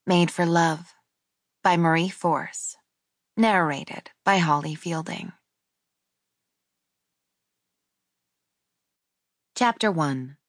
Made for Love by Marie Force. Narrated by Holly Fielding. Chapter 1.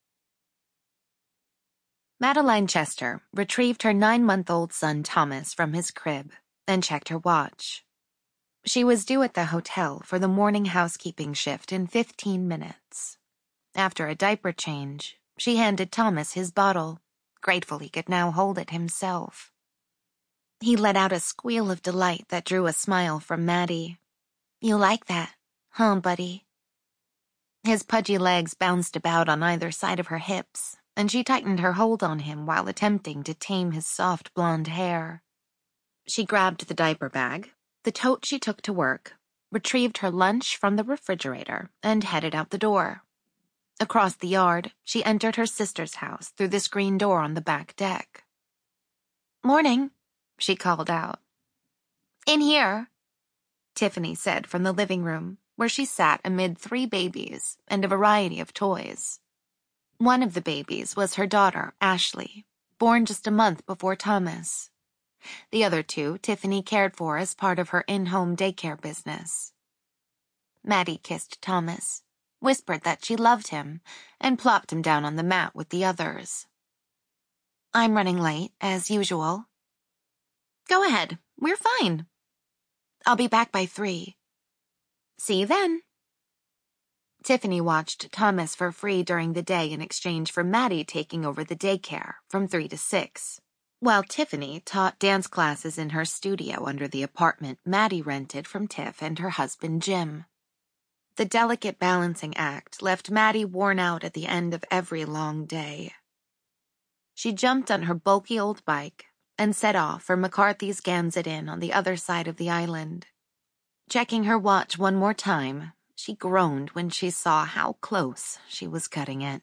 Madeline Chester retrieved her 9-month-old son Thomas from his crib and checked her watch. She was due at the hotel for the morning housekeeping shift in 15 minutes. After a diaper change, she handed Thomas his bottle, grateful he could now hold it himself. He let out a squeal of delight that drew a smile from Maddie. "You like that, huh, buddy?" His pudgy legs bounced about on either side of her hips, and she tightened her hold on him while attempting to tame his soft blonde hair. She grabbed the diaper bag, the tote she took to work, retrieved her lunch from the refrigerator, and headed out the door. Across the yard, she entered her sister's house through the screen door on the back deck. "Morning," she called out. "In here," Tiffany said from the living room, where she sat amid 3 babies and a variety of toys. One of the babies was her daughter, Ashley, born just a month before Thomas. The other 2 Tiffany cared for as part of her in-home daycare business. Maddie kissed Thomas, whispered that she loved him, and plopped him down on the mat with the others. "I'm running late, as usual." "Go ahead, we're fine." "I'll be back by 3. "See you then." Tiffany watched Thomas for free during the day in exchange for Maddie taking over the daycare from 3 to 6, while Tiffany taught dance classes in her studio under the apartment Maddie rented from Tiff and her husband Jim. The delicate balancing act left Maddie worn out at the end of every long day. She jumped on her bulky old bike and set off for McCarthy's Gansett Inn on the other side of the island. Checking her watch one more time, she groaned when she saw how close she was cutting it.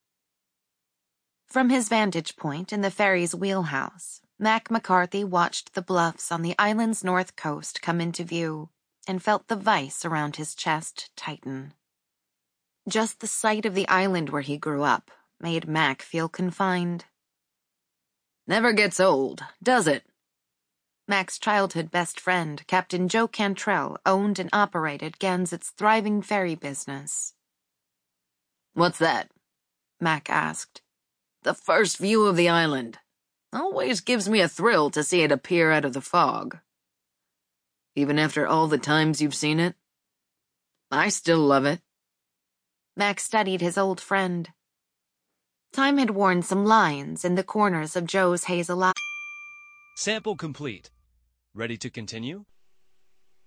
From his vantage point in the ferry's wheelhouse, Mac McCarthy watched the bluffs on the island's north coast come into view and felt the vice around his chest tighten. Just the sight of the island where he grew up made Mac feel confined. "Never gets old, does it?" Mac's childhood best friend, Captain Joe Cantrell, owned and operated Gansett's thriving ferry business. "What's that?" Mac asked. "The first view of the island. Always gives me a thrill to see it appear out of the fog." "Even after all the times you've seen it?" "I still love it." Mac studied his old friend. Time had worn some lines in the corners of Joe's hazel eyes. Sample complete. Ready to continue?